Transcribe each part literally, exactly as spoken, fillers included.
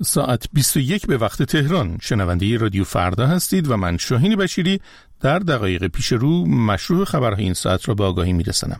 ساعت بیست و یک به وقت تهران. شنونده رادیو فردا هستید و من شاهین بشیری در دقایق پیش رو مشروع خبرهای این ساعت را به آگاهی میرسانم.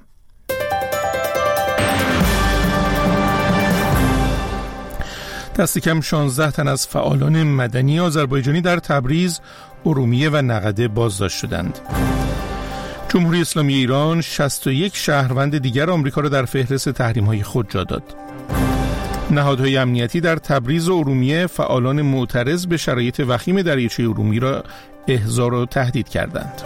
دست کم شانزده تن از فعالان مدنی آذربایجانی در تبریز، ارومیه و نقده بازداشت شدند. جمهوری اسلامی ایران شصت و یک شهروند دیگر آمریکا را در فهرست تحریم‌های خود جا داد. نهادهای امنیتی در تبریز و ارومیه فعالان معترض به شرایط وخیم دریاچه ارومیه را احضار و تهدید کردند.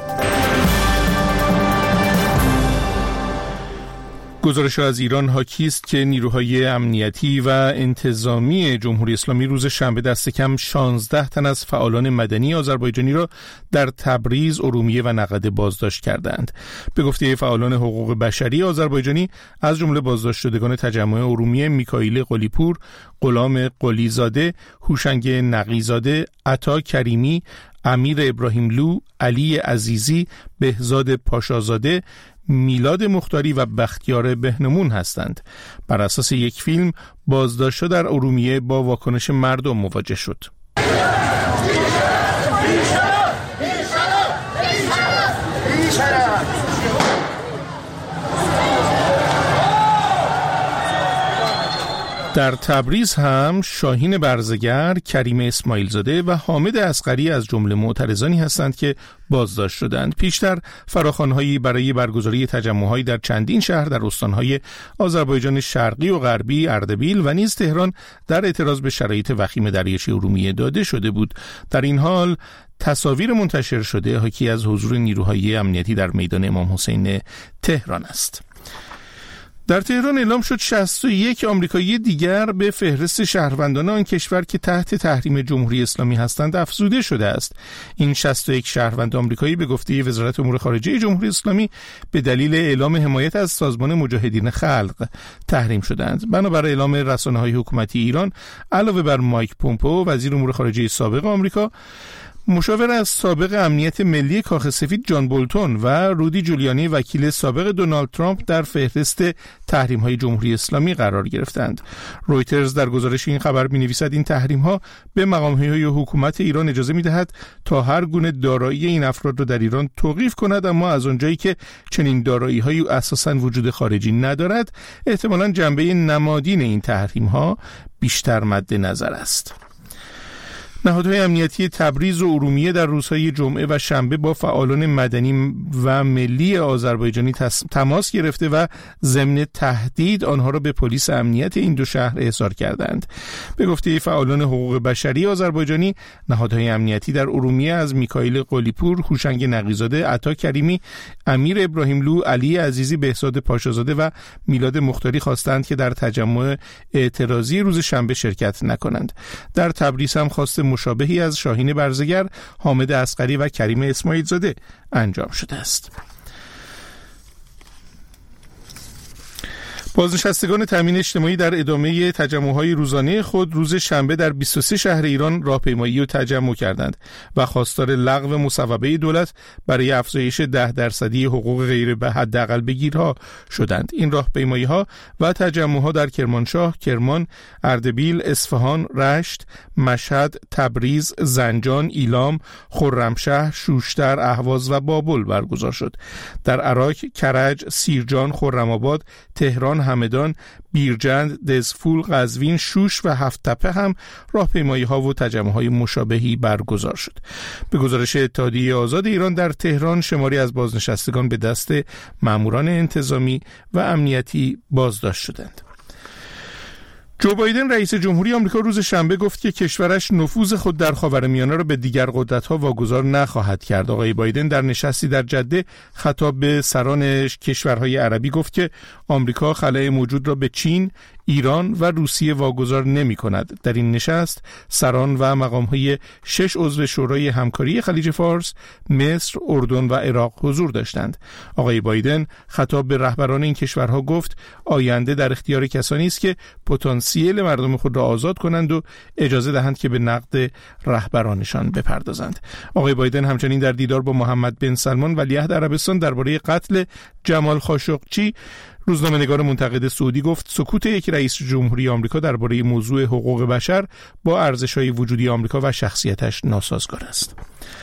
گزارش از ایران حاکی است که نیروهای امنیتی و انتظامی جمهوری اسلامی روز شنبه دست کم شانزده تن از فعالان مدنی آذربایجانی را در تبریز، ارومیه و نقده بازداشت کردند. به گفته فعالان حقوق بشری آذربایجانی، از جمله بازداشت شدگان تجمع ارومیه میکائیل قلیپور، غلام قلیزاده، هوشنگ نقیزاده، عطا کریمی، امیر ابراهیملو، علی عزیزی، بهزاد پاشازاده، میلاد مختاری و بختیار بهنمون هستند. بر اساس یک فیلم، بازداشت‌ها در ارومیه با واکنش مردم مواجه شد. در تبریز هم شاهین برزگر، کریم اسماعیل زاده و حامد اصغری از جمله معترضانی هستند که بازداشت شدند. پیشتر فراخوان‌هایی برای برگزاری تجمع‌هایی در چندین شهر در استان‌های آذربایجان شرقی و غربی، اردبیل و نیز تهران در اعتراض به شرایط وخیم دریاچه ارومیه داده شده بود. در این حال تصاویر منتشر شده حاکی از حضور نیروهای امنیتی در میدان امام حسین تهران است. در تهران اعلام شد شصت و یک آمریکایی دیگر به فهرست شهروندان آن کشور که تحت تحریم جمهوری اسلامی هستند افزوده شده است. این شصت و یک شهروند آمریکایی به گفته وزارت امور خارجه جمهوری اسلامی به دلیل اعلام حمایت از سازمان مجاهدین خلق تحریم شدند. بنابر اعلام رسانه‌های حکومتی ایران، علاوه بر مایک پومپئو وزیر امور خارجه سابق آمریکا، مشاور از سابق امنیت ملی کاخ سفید جان بولتون و رودی جولیانی وکیل سابق دونالد ترامپ در فهرست تحریم‌های جمهوری اسلامی قرار گرفتند. رویترز در گزارش این خبر می‌نویسد این تحریم‌ها به مقام‌های حکومت ایران اجازه می‌دهد تا هر گونه دارایی این افراد را در ایران توقیف کند، اما از آنجایی که چنین دارایی‌هایی اساساً وجود خارجی ندارد، احتمالاً جنبه نمادین این تحریم‌ها بیشتر مد نظر است. نهادهای امنیتی تبریز و ارومیه در روزهای جمعه و شنبه با فعالان مدنی و ملی آذربایجانی تماس گرفته و ضمن تهدید آنها را به پلیس امنیت این دو شهر احضار کردند. به گفته فعالان حقوق بشری آذربایجانی، نهادهای امنیتی در ارومیه از میکائیل قلیپور، هوشنگ نقیزاده، عطا کریمی، امیر ابراهیملو، علی عزیزی، بهزاد پاشازاده و میلاد مختاری خواستند که در تجمع اعتراضی روز شنبه شرکت نکنند. در تبریز هم خواست مشابهی از شاهین برزگر، حامد اصغری و کریم اسماعیل زاده انجام شده است. بازنشستگان تامین اجتماعی در ادامه تجمع‌های روزانه خود روز شنبه در بیست و سه شهر ایران راهپیمایی و تجمع کردند و خواستار لغو مصوبه دولت برای افزایش ده درصدی حقوق غیر به حداقل بگیرها شدند. این راهپیمایی‌ها و تجمع‌ها در کرمانشاه، کرمان، اردبیل، اصفهان، رشت، مشهد، تبریز، زنجان، ایلام، خرمشهر، شوشتر، اهواز و بابل برگزار شد. در عراق، کرج، سیرجان، خرم‌آباد، تهران، همدان، بیرجند، دزفول، قزوین، شوش و هفت‌تپه هم راهپیمایی‌ها و تجمع‌های مشابهی برگزار شد. به گزارش اتحادیه آزاد ایران، در تهران شماری از بازنشستگان به دست ماموران انتظامی و امنیتی بازداشت شدند. جو بایدن رئیس جمهوری آمریکا روز شنبه گفت که کشورش نفوذ خود در خاورمیانه را به دیگر قدرت‌ها واگذار نخواهد کرد. آقای بایدن در نشستی در جده خطاب به سران کشورهای عربی گفت که آمریکا خلأ موجود را به چین، ایران و روسیه واگذار نمی کند. در این نشست سران و مقام‌های شش عضو شورای همکاری خلیج فارس، مصر، اردن و عراق حضور داشتند. آقای بایدن خطاب به رهبران این کشورها گفت آینده در اختیار کسانی است که پتانسیل مردم خود را آزاد کنند و اجازه دهند که به نقد رهبرانشان بپردازند. آقای بایدن همچنین در دیدار با محمد بن سلمان ولیعهد عربستان درباره قتل جمال خاشقچی روزنامه‌نگار منتقد سعودی گفت سکوت یک رئیس جمهوری آمریکا درباره موضوع حقوق بشر با ارزش‌های وجودی آمریکا و شخصیتش ناسازگار است.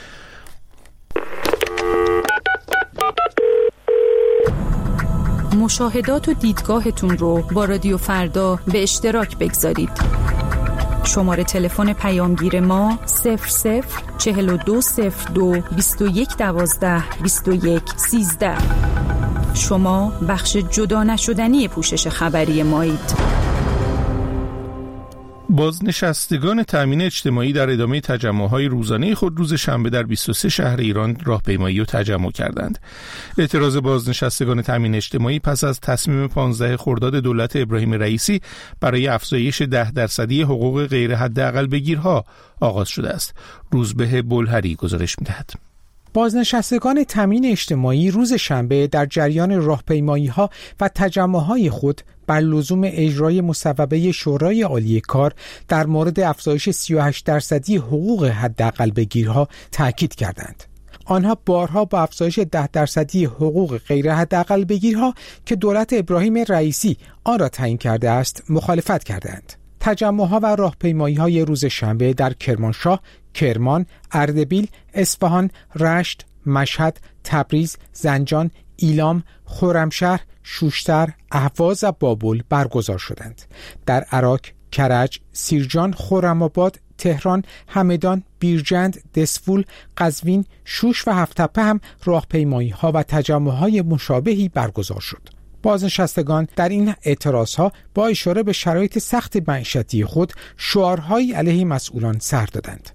مشاهدات و دیدگاهتون رو با رادیو فردا به اشتراک بگذارید. شماره تلفن پیامگیر ما صفر صفر چهل و دو صفر دو بیست و یک دوازده بیست و یک سیزده. شما بخش جدا نشدنی پوشش خبری مایید. بازنشستگان تامین اجتماعی در ادامه تجمع‌های روزانه خود روز شنبه در بیست و سه شهر ایران راهپیمایی و تجمع کردند. اعتراض بازنشستگان تامین اجتماعی پس از تصمیم پانزده خرداد دولت ابراهیم رئیسی برای افزایش ده درصدی حقوق غیر حداقل بگیرها آغاز شده است. روزبه بلهری گزارش می‌دهد. بازنشستگان تامین اجتماعی روز شنبه در جریان راهپیمایی‌ها و تجمع‌های خود بر لزوم اجرای مصوبه شورای عالی کار در مورد افزایش سی و هشت درصدی حقوق حداقل بگیرها تاکید کردند. آنها بارها با افزایش ده درصدی حقوق غیر حداقل بگیرها که دولت ابراهیم رئیسی آن را تعیین کرده است مخالفت کردند. تجمع‌ها و راهپیمایی‌های روز شنبه در کرمانشاه، کرمان، اردبیل، اصفهان، رشت، مشهد، تبریز، زنجان، ایلام، خرمشهر، شوشتر، اهواز و بابل برگزار شدند. در عراق، کرج، سیرجان، خرم‌آباد، تهران، همدان، بیرجند، دسفول، قزوین، شوش و هفت‌تپه هم راهپیمایی‌ها و تجمع‌های مشابهی برگزار شد. بازنشستگان در این اعتراضها با اشاره به شرایط سخت معیشتی خود شعارهایی علیه مسئولان سر دادند.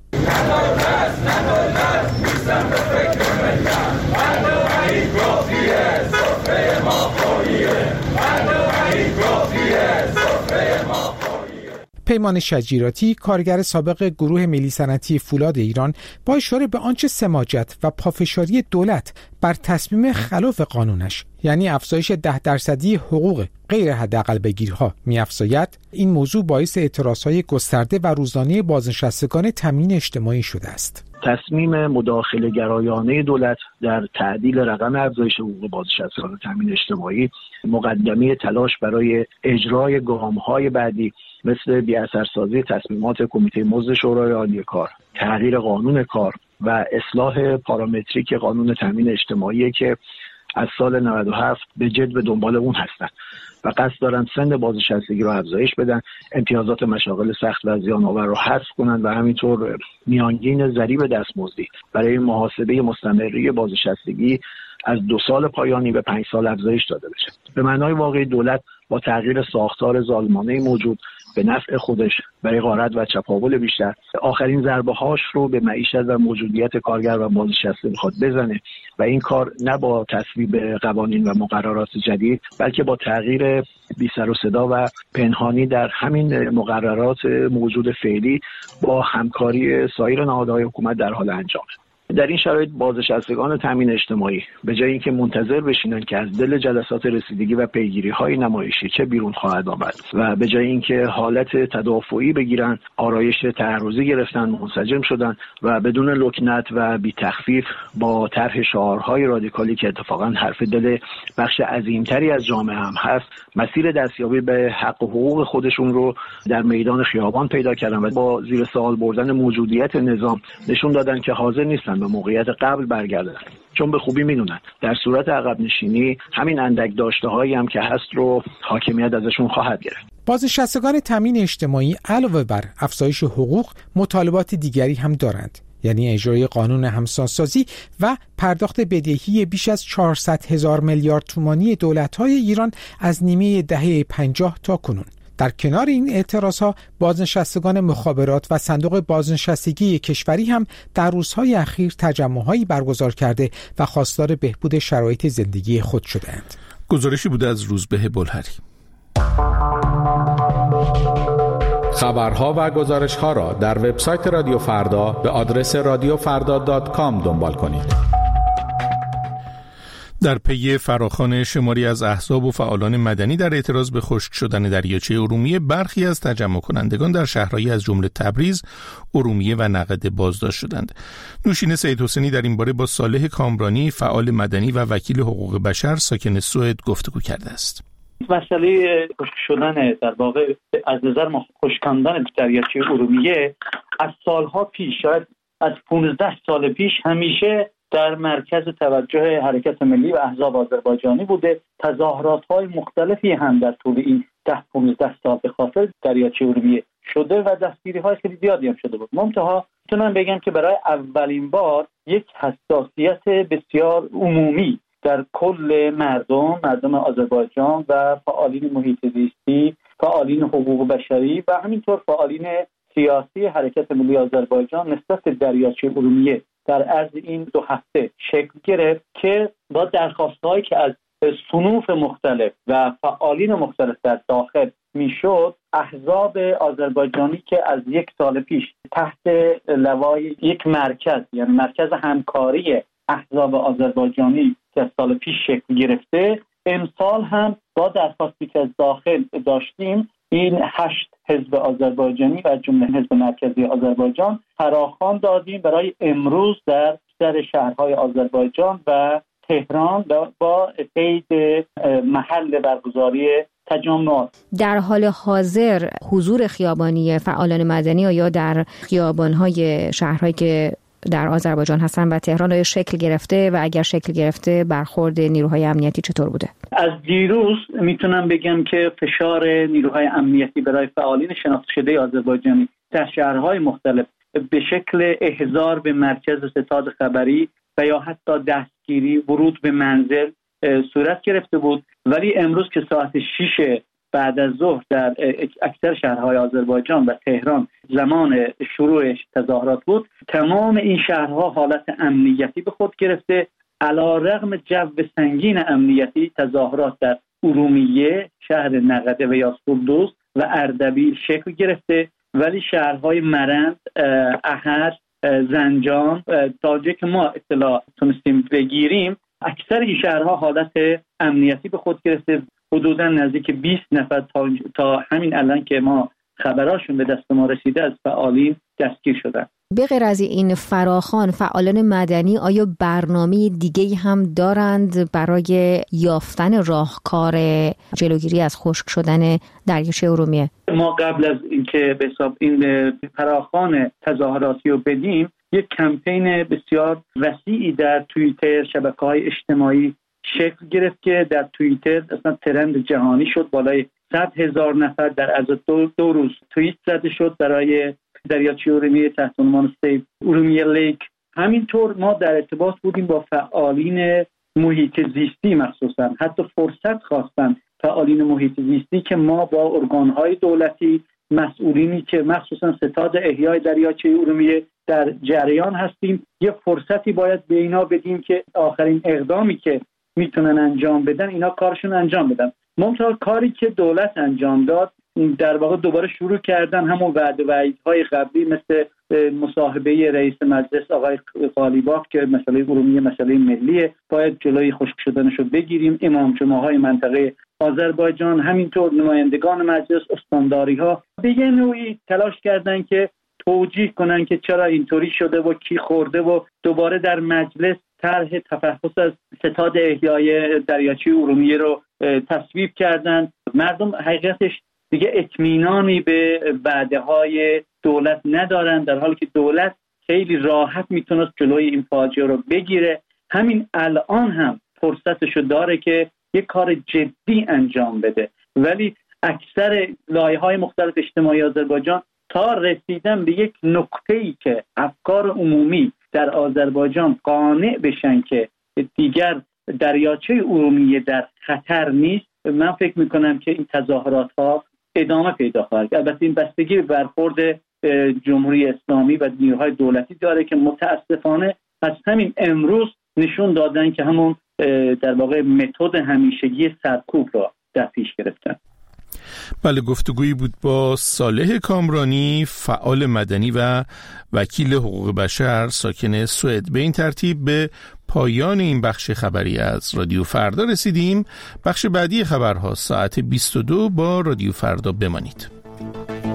پیمان شجیراتی، کارگر سابق گروه ملی صنعتی فولاد ایران، با اشاره به آنچه سماجت و پافشاری دولت بر تصمیم خلاف قانونش یعنی افزایش ده درصدی حقوق غیر حداقل بگیرها می‌افزاید، این موضوع باعث اعتراضهای گسترده و روزانه بازنشستگان تامین اجتماعی شده است. تصمیم مداخله گرایانه دولت در تعدیل رقم افزایش حقوق بازنشستگان تامین اجتماعی مقدمه تلاش برای اجرای گام‌های بعدی مثل بی‌اثرسازی تصمیمات کمیته مزد شورای عالی کار، تغییر قانون کار و اصلاح پارامتریک قانون تامین اجتماعی که از سال نود و هفت به جد به دنبال اون هستند و قصد دارن سن بازنشستگی رو افزایش بدن، امتیازات مشاغل سخت و زیان‌آور رو حذف کنن و همینطور میانگین ضریب دستمزدی برای محاسبه مستمری بازنشستگی از دو سال پایانی به پنج سال افزایش داده بشه. به معنای واقعی دولت با تغییر ساختار ظالمانه موجود به نفع خودش برای غارت و چپاول بیشتر آخرین ضربه هاش رو به معیشت و موجودیت کارگر و بازنشسته میخواد بزنه و این کار نه با تصویب قوانین و مقررات جدید بلکه با تغییر بی سر و صدا و پنهانی در همین مقررات موجود فعلی با همکاری سایر نهادهای حکومت در حال انجامه. در این شرایط بازنشستگان تامین اجتماعی به جای اینکه منتظر بشینن که از دل جلسات رسیدگی و پیگیری‌های نمایشی چه بیرون خواهد آمد و به جای اینکه حالت تدافعی بگیرن آرایش تعرضی گرفتن، منسجم شدن و بدون لکنت و بی تخفیف با طرح شعارهای رادیکالی که اتفاقا حرف دل بخش عظیمتری از جامعه هم هست مسیر دستیابی به حق و حقوق خودشون رو در میدان خیابان پیدا کردن و با زیر سوال بردن موجودیت نظام نشون دادن که حاضر نیستن به موقعیت قبل برگردن، چون به خوبی میدونن در صورت عقب نشینی همین اندک داشته هایی هم که هست رو حاکمیت ازشون خواهد گرفت. بازنشستگان تامین اجتماعی علاوه بر افزایش حقوق مطالبات دیگری هم دارند، یعنی اجرای قانون همسانسازی و پرداخت بدهی بیش از چهارصد هزار میلیارد تومانی دولت‌های ایران از نیمه دهه پنجاه تا کنون. در کنار این اعتراضها بازنشستگان مخابرات و صندوق بازنشستگی کشوری هم در روزهای اخیر تجمع‌هایی برگزار کرده و خواستار بهبود شرایط زندگی خود شده‌اند. گزارشی بوده از روزبه بلهری. خبرها و گزارش‌ها را در وبسایت رادیو فردا به آدرس رادیو فردا دات کام دنبال کنید. در پی فراخوان شماری از احزاب و فعالان مدنی در اعتراض به خشک شدن دریاچه ارومیه، برخی از تجمع کنندگان در شهرهایی از جمله تبریز، ارومیه و نقده بازداشت شدند. نوشین سید حسینی در این باره با صالح کامرانی، فعال مدنی و وکیل حقوق بشر ساکن سوئد گفتگو کرده است. مسئله خشک شدن در واقع از نظر ما خشکاندن دریاچه ارومیه از سالها پیش، شاید از پانزده سال پیش، همیشه در مرکز توجه حرکت ملی و احزاب آذربایجانی بوده. تظاهرات‌های مختلفی هم در طول این ده پانزده سال به خاطر دریاچه ارومیه شده و دستگیری‌های خیلی زیادی هم شده بود. منتها میتونم بگم که برای اولین بار یک حساسیت بسیار عمومی در کل مردم مردم آذربایجان و فعالین محیط زیستی، فعالین حقوق بشری و همینطور فعالین سیاسی حرکت ملی آذربایجان نسبت به دریاچه ارومیه در عرض این دو هفته شکل گرفت که با درخواست‌هایی که از صنوف مختلف و فعالین مختلف در داخل میشد، احزاب آذربایجانی که از یک سال پیش تحت لوای یک مرکز، یعنی مرکز همکاری احزاب آذربایجانی که از سال پیش شکل گرفته، امسال هم با درخواستی که از داخل داشتیم این هشت حزب آذربایجانی و جمله حزب مرکزی آذربایجان فراخوان دادیم برای امروز در در شهرهای آذربایجان و تهران با قید محل برگزاری تجمعات. در حال حاضر حضور خیابانی فعالان مدنی یا در خیابان‌های شهرهایی که در آذربایجان هستن و تهران آیا شکل گرفته و اگر شکل گرفته برخورد نیروهای امنیتی چطور بوده؟ از دیروز میتونم بگم که فشار نیروهای امنیتی برای فعالین شناخته شده آذربایجانی در شهرهای مختلف به شکل احضار به مرکز ستاد خبری و یا حتی دستگیری، ورود به منزل صورت گرفته بود. ولی امروز که ساعت شش بعد از ظهر در اکثر شهرهای آذربایجان و تهران زمان شروع تظاهرات بود، تمام این شهرها حالت امنیتی به خود گرفته. علی‌رغم جو سنگین امنیتی، تظاهرات در ارومیه، شهر نقده و یاسفالدوست و اردبیل شکل گرفته، ولی شهرهای مرند، احد، زنجان، تا جایی که ما اطلاع تونستیم بگیریم، اکثر این شهرها حالت امنیتی به خود گرفته. حدوداً نزدیک بیست نفر تا, تا همین الان که ما خبراشون به دست ما رسیده از فعالین دستگیر شدن. به غیر از این فراخوان، فعالان مدنی آیا برنامه دیگه هم دارند برای یافتن راهکار جلوگیری از خشک شدن دریاچه ارومیه؟ ما قبل از اینکه به حساب این فراخوان تظاهراتی رو بدیم، یک کمپین بسیار وسیعی در توییتر، شبکه‌های اجتماعی شکل گرفت که در توییتر اصلا ترند جهانی شد. بالای صد هزار نفر در عرض دو, دو روز توییت زده شد برای دریاچه ارومیه تحت عنوان سیو ارومیه لیک. همینطور ما در ارتباط بودیم با فعالین محیط زیستی، مخصوصا حتی فرصت خواستن فعالین محیط زیستی که ما با ارگان‌های دولتی، مسئولینی که مخصوصا ستاد احیای دریاچه ارومیه در جریان هستیم، یه فرصتی باید به اینا بدیم که آخرین اقدامی که میتونن انجام بدن اینا کارشون انجام بدن. منتها کاری که دولت انجام داد، در واقع دوباره شروع کردن همون وعده و وعیدهای قبلی، مثل مصاحبه رئیس مجلس آقای قالیباف که مسئله ارومیه مسئله ملیه، باید جلوی خشک شدنشو بگیریم. امام جمعه‌های منطقه آذربایجان، همینطور نمایندگان مجلس، استانداری‌ها به یه نوعی تلاش کردن که توجیه کنن که چرا اینطوری شده و کی خورده و دوباره در مجلس طرح تفحص از ستاد احیای دریاچه ارومیه رو تصویب کردن. مردم حقیقتش دیگه اطمینانی به وعده‌های دولت ندارن، در حالی که دولت خیلی راحت میتونست جلوی این فاجعه رو بگیره. همین الان هم فرصتشو داره که یک کار جدی انجام بده، ولی اکثر لایه‌های مختلف اجتماعی آذربایجان تا رسیدن به یک نقطه‌ای که افکار عمومی در آذربایجان قانع بشن که دیگر دریاچه ارومیه در خطر نیست، من فکر میکنم که این تظاهرات ها ادامه پیدا خواهد. البته این بستگی به برخورد جمهوری اسلامی و نیروهای دولتی داره که متاسفانه از همین امروز نشون دادن که همون در واقع متد همیشگی سرکوب را در پیش گرفتن. بله، گفتگویی بود با صالح کامرانی، فعال مدنی و وکیل حقوق بشر ساکن سوئد. به این ترتیب به پایان این بخش خبری از رادیو فردا رسیدیم. بخش بعدی خبرها ساعت بیست و دو با رادیو فردا بمانید.